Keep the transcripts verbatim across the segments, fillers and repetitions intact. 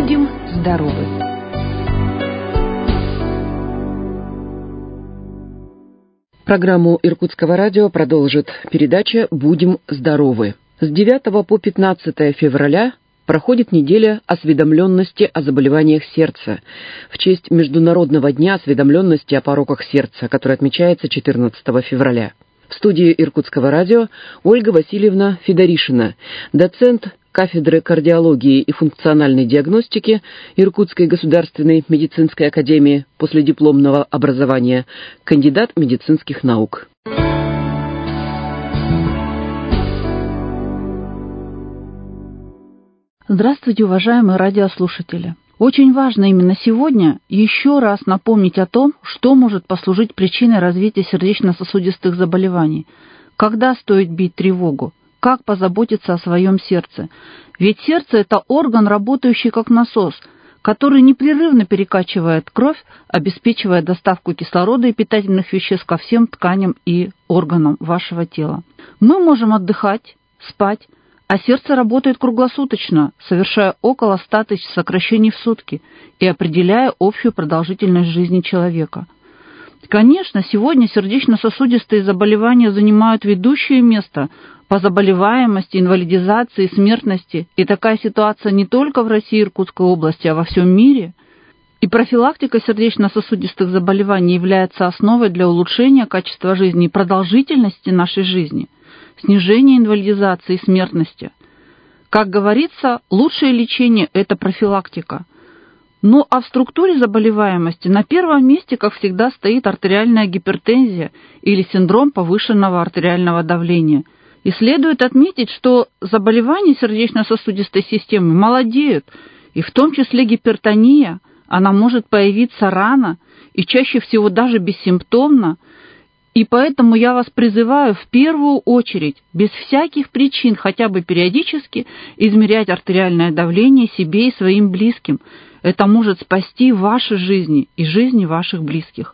Будем здоровы! Программу Иркутского радио продолжит передача «Будем здоровы». С девятого по пятнадцатое февраля проходит неделя осведомленности о заболеваниях сердца в честь Международного дня осведомленности о пороках сердца, который отмечается четырнадцатого февраля. В студии Иркутского радио Ольга Васильевна Федоришина, доцент кафедры кардиологии и функциональной диагностики Иркутской государственной медицинской академии последипломного образования, кандидат медицинских наук. Здравствуйте, уважаемые радиослушатели! Очень важно именно сегодня еще раз напомнить о том, что может послужить причиной развития сердечно-сосудистых заболеваний, когда стоит бить тревогу, как позаботиться о своем сердце. Ведь сердце – это орган, работающий как насос, который непрерывно перекачивает кровь, обеспечивая доставку кислорода и питательных веществ ко всем тканям и органам вашего тела. Мы можем отдыхать, спать, а сердце работает круглосуточно, совершая около ста тысяч сокращений в сутки и определяя общую продолжительность жизни человека. Конечно, сегодня сердечно-сосудистые заболевания занимают ведущее место по заболеваемости, инвалидизации, смертности, и такая ситуация не только в России и Иркутской области, а во всем мире. И профилактика сердечно-сосудистых заболеваний является основой для улучшения качества жизни и продолжительности нашей жизни, снижения инвалидизации и смертности. Как говорится, лучшее лечение – это профилактика. Ну а в структуре заболеваемости на первом месте, как всегда, стоит артериальная гипертензия или синдром повышенного артериального давления. И следует отметить, что заболевания сердечно-сосудистой системы молодеют, и в том числе гипертония, она может появиться рано и чаще всего даже бессимптомно. И поэтому я вас призываю в первую очередь, без всяких причин, хотя бы периодически, измерять артериальное давление себе и своим близким. Это может спасти ваши жизни и жизни ваших близких.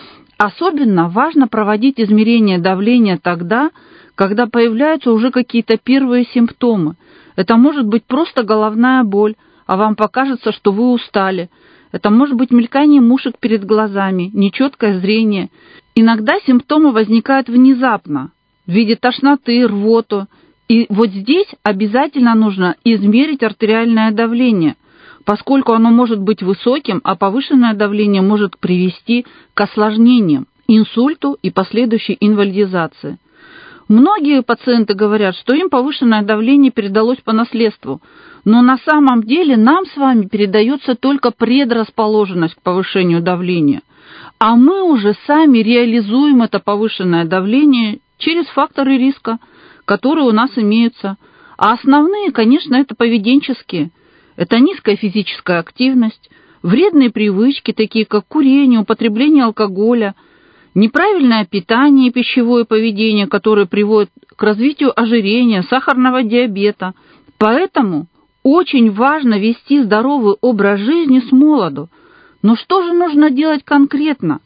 Особенно важно проводить измерение давления тогда, когда появляются уже какие-то первые симптомы. Это может быть просто головная боль, а вам покажется, что вы устали. Это может быть мелькание мушек перед глазами, нечеткое зрение. Иногда симптомы возникают внезапно, в виде тошноты, рвоты. И вот здесь обязательно нужно измерить артериальное давление, поскольку оно может быть высоким, а повышенное давление может привести к осложнениям, инсульту и последующей инвалидизации. Многие пациенты говорят, что им повышенное давление передалось по наследству, но на самом деле нам с вами передается только предрасположенность к повышению давления, а мы уже сами реализуем это повышенное давление через факторы риска, которые у нас имеются. А основные, конечно, это поведенческие. Это низкая физическая активность, вредные привычки, такие как курение, употребление алкоголя, неправильное питание и пищевое поведение, которое приводит к развитию ожирения, сахарного диабета. Поэтому очень важно вести здоровый образ жизни с молоду. Но что же нужно делать конкретно?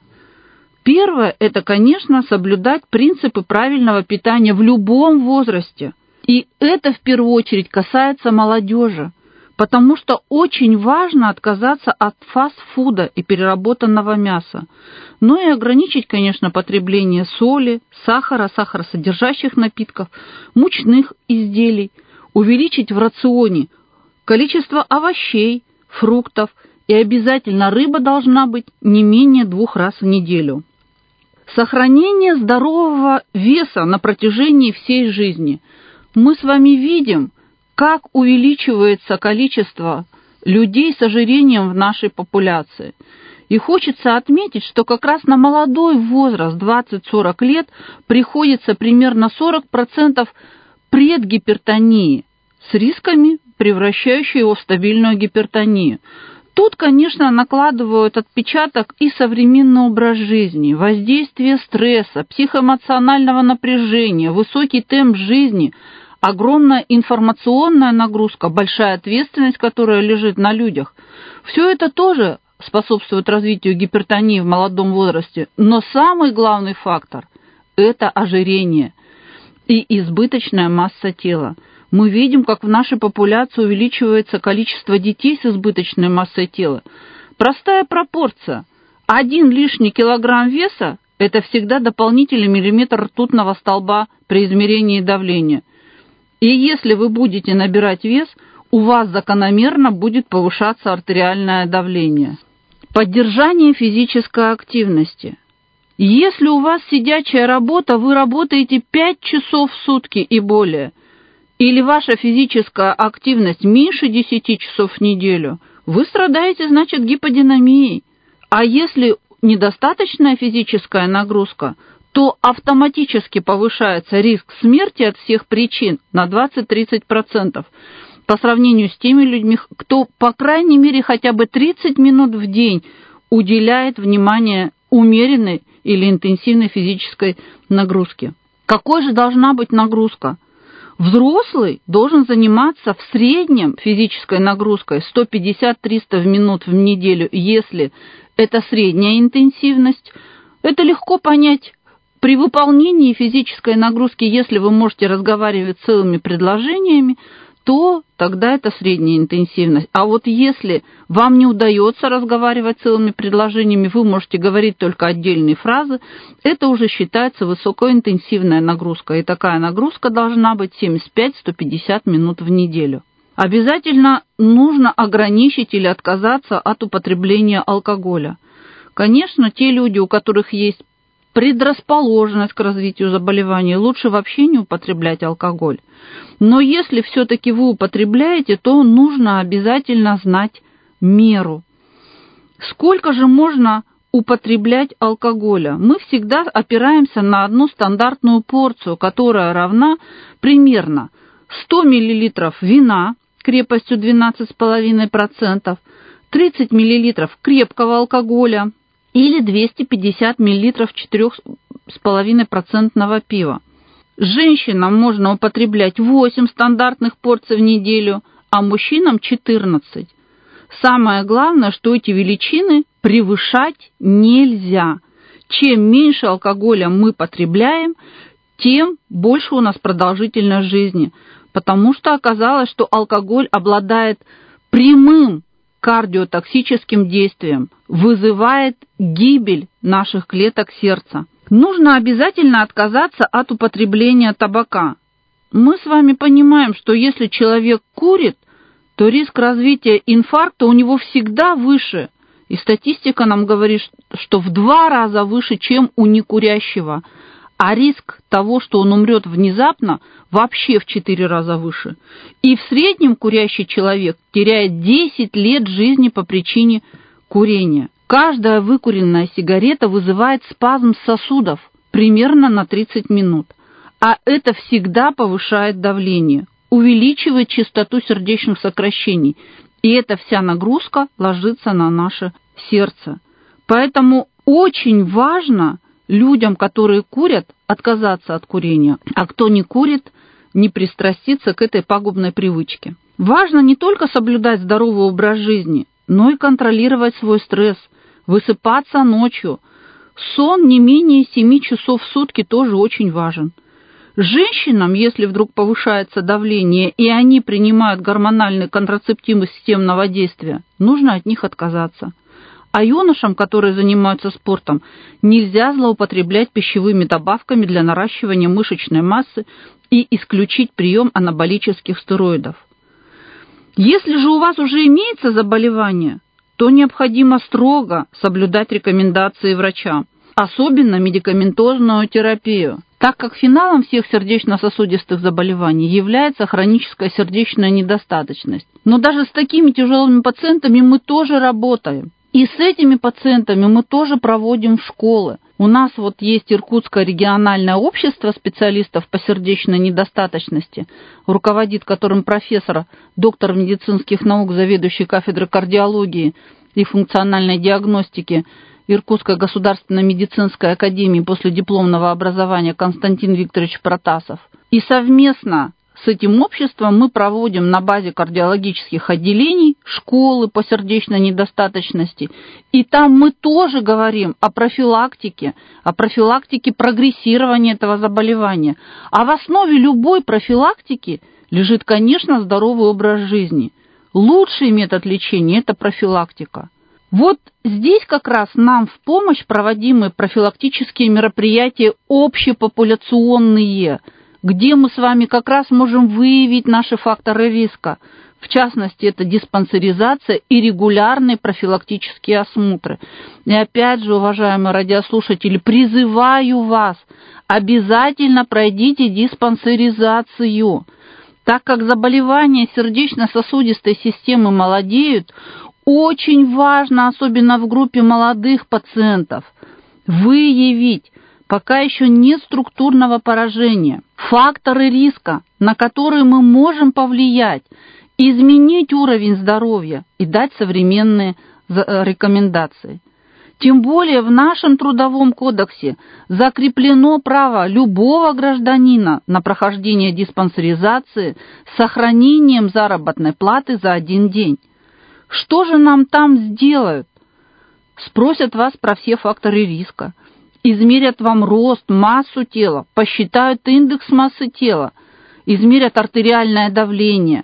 Первое – это, конечно, соблюдать принципы правильного питания в любом возрасте. И это в первую очередь касается молодежи, потому что очень важно отказаться от фастфуда и переработанного мяса. Ну и ограничить, конечно, потребление соли, сахара, сахаросодержащих напитков, мучных изделий, увеличить в рационе количество овощей, фруктов, и обязательно рыба должна быть не менее двух раз в неделю. Сохранение здорового веса на протяжении всей жизни. Мы с вами видим, как увеличивается количество людей с ожирением в нашей популяции. И хочется отметить, что как раз на молодой возраст, двадцать-сорок лет, приходится примерно сорок процентов предгипертонии с рисками, превращающей его в стабильную гипертонию. Тут, конечно, накладывают отпечаток и современный образ жизни, воздействие стресса, психоэмоционального напряжения, высокий темп жизни, огромная информационная нагрузка, большая ответственность, которая лежит на людях. Все это тоже способствует развитию гипертонии в молодом возрасте, но самый главный фактор – это ожирение и избыточная масса тела. Мы видим, как в нашей популяции увеличивается количество детей с избыточной массой тела. Простая пропорция. Один лишний килограмм веса – это всегда дополнительный миллиметр ртутного столба при измерении давления. И если вы будете набирать вес, у вас закономерно будет повышаться артериальное давление. Поддержание физической активности. Если у вас сидячая работа, вы работаете пять часов в сутки и более, или ваша физическая активность меньше десяти часов в неделю, вы страдаете, значит, гиподинамией. А если недостаточная физическая нагрузка, то автоматически повышается риск смерти от всех причин на двадцать-тридцать процентов по сравнению с теми людьми, кто, по крайней мере, хотя бы тридцать минут в день уделяет внимание умеренной или интенсивной физической нагрузке. Какой же должна быть нагрузка? Взрослый должен заниматься в среднем физической нагрузкой сто пятьдесят - триста минут в неделю, если это средняя интенсивность. Это легко понять. При выполнении физической нагрузки, если вы можете разговаривать целыми предложениями, то тогда это средняя интенсивность. А вот если вам не удается разговаривать целыми предложениями, вы можете говорить только отдельные фразы, это уже считается высокоинтенсивная нагрузка. И такая нагрузка должна быть семьдесят пять - сто пятьдесят минут в неделю. Обязательно нужно ограничить или отказаться от употребления алкоголя. Конечно, те люди, у которых есть предрасположенность к развитию заболевания, лучше вообще не употреблять алкоголь. Но если все-таки вы употребляете, то нужно обязательно знать меру. Сколько же можно употреблять алкоголя? Мы всегда опираемся на одну стандартную порцию, которая равна примерно сто миллилитров вина крепостью двенадцать целых пять десятых процента, тридцать миллилитров крепкого алкоголя или двести пятьдесят миллилитров четыре целых пять десятых процента пива. Женщинам можно употреблять восемь стандартных порций в неделю, а мужчинам четырнадцать. Самое главное, что эти величины превышать нельзя. Чем меньше алкоголя мы потребляем, тем больше у нас продолжительность жизни, потому что оказалось, что алкоголь обладает прямым кардиотоксическим действием, вызывает гибель наших клеток сердца. Нужно обязательно отказаться от употребления табака. Мы с вами понимаем, что если человек курит, то риск развития инфаркта у него всегда выше. И статистика нам говорит, что в два раза выше, чем у некурящего. А риск того, что он умрет внезапно, вообще в четыре раза выше. И в среднем курящий человек теряет десять лет жизни по причине курения. Каждая выкуренная сигарета вызывает спазм сосудов примерно на тридцать минут, а это всегда повышает давление, увеличивает частоту сердечных сокращений, и эта вся нагрузка ложится на наше сердце. Поэтому очень важно людям, которые курят, отказаться от курения, а кто не курит, не пристраститься к этой пагубной привычке. Важно не только соблюдать здоровый образ жизни, но и контролировать свой стресс, высыпаться ночью. Сон не менее семи часов в сутки тоже очень важен. Женщинам, если вдруг повышается давление и они принимают гормональные контрацептивы системного действия, нужно от них отказаться. А юношам, которые занимаются спортом, нельзя злоупотреблять пищевыми добавками для наращивания мышечной массы и исключить прием анаболических стероидов. Если же у вас уже имеется заболевание, то необходимо строго соблюдать рекомендации врача, особенно медикаментозную терапию, так как финалом всех сердечно-сосудистых заболеваний является хроническая сердечная недостаточность. Но даже с такими тяжелыми пациентами мы тоже работаем. И с этими пациентами мы тоже проводим школы. У нас вот есть Иркутское региональное общество специалистов по сердечной недостаточности, руководит которым профессор, доктор медицинских наук, заведующий кафедрой кардиологии и функциональной диагностики Иркутской государственной медицинской академии после дипломного образования Константин Викторович Протасов. И совместно с этим обществом мы проводим на базе кардиологических отделений школы по сердечной недостаточности. И там мы тоже говорим о профилактике, о профилактике прогрессирования этого заболевания. А в основе любой профилактики лежит, конечно, здоровый образ жизни. Лучший метод лечения – это профилактика. Вот здесь как раз нам в помощь проводимые профилактические мероприятия общепопуляционные, где мы с вами как раз можем выявить наши факторы риска. В частности, это диспансеризация и регулярные профилактические осмотры. И опять же, уважаемые радиослушатели, призываю вас, обязательно пройдите диспансеризацию. Так как заболевания сердечно-сосудистой системы молодеют, очень важно, особенно в группе молодых пациентов, выявить, пока еще нет структурного поражения, факторы риска, на которые мы можем повлиять, изменить уровень здоровья и дать современные рекомендации. Тем более в нашем Трудовом кодексе закреплено право любого гражданина на прохождение диспансеризации с сохранением заработной платы за один день. Что же нам там сделают? Спросят вас про все факторы риска, измерят вам рост, массу тела, посчитают индекс массы тела, измерят артериальное давление.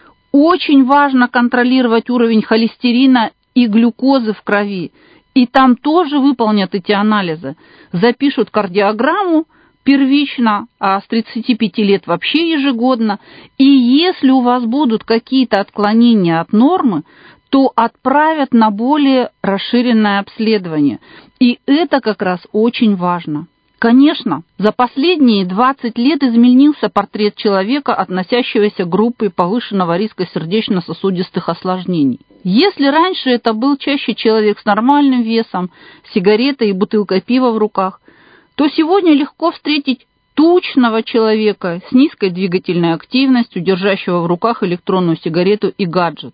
Очень важно контролировать уровень холестерина и глюкозы в крови, и там тоже выполнят эти анализы, запишут кардиограмму первично, а с тридцати пяти лет вообще ежегодно, и если у вас будут какие-то отклонения от нормы, то отправят на более расширенное обследование. И это как раз очень важно. Конечно, за последние двадцать лет изменился портрет человека, относящегося к группе повышенного риска сердечно-сосудистых осложнений. Если раньше это был чаще человек с нормальным весом, сигаретой и бутылкой пива в руках, то сегодня легко встретить тучного человека с низкой двигательной активностью, держащего в руках электронную сигарету и гаджет.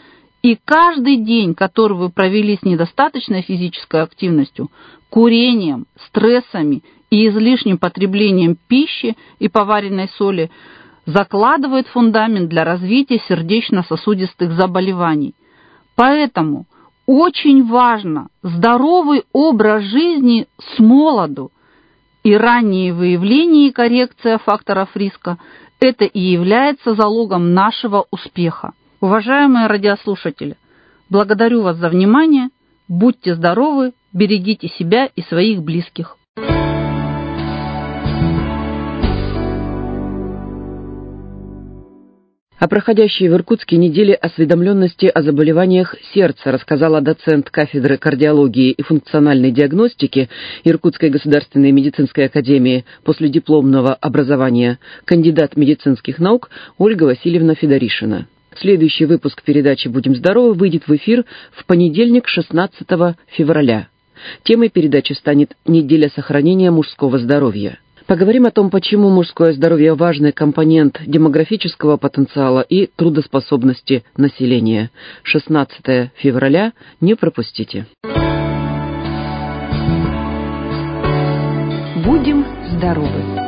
И каждый день, который вы провели с недостаточной физической активностью, курением, стрессами и излишним потреблением пищи и поваренной соли, закладывает фундамент для развития сердечно-сосудистых заболеваний. Поэтому очень важно здоровый образ жизни с молоду, и раннее выявление и коррекция факторов риска – это и является залогом нашего успеха. Уважаемые радиослушатели, благодарю вас за внимание, будьте здоровы, берегите себя и своих близких. О проходящей в Иркутске неделе осведомленности о заболеваниях сердца рассказала доцент кафедры кардиологии и функциональной диагностики Иркутской государственной медицинской академии последипломного образования, кандидат медицинских наук Ольга Васильевна Федоришина. Следующий выпуск передачи «Будем здоровы» выйдет в эфир в понедельник, шестнадцатого февраля. Темой передачи станет «Неделя сохранения мужского здоровья». Поговорим о том, почему мужское здоровье – важный компонент демографического потенциала и трудоспособности населения. шестнадцатого февраля не пропустите. Будем здоровы!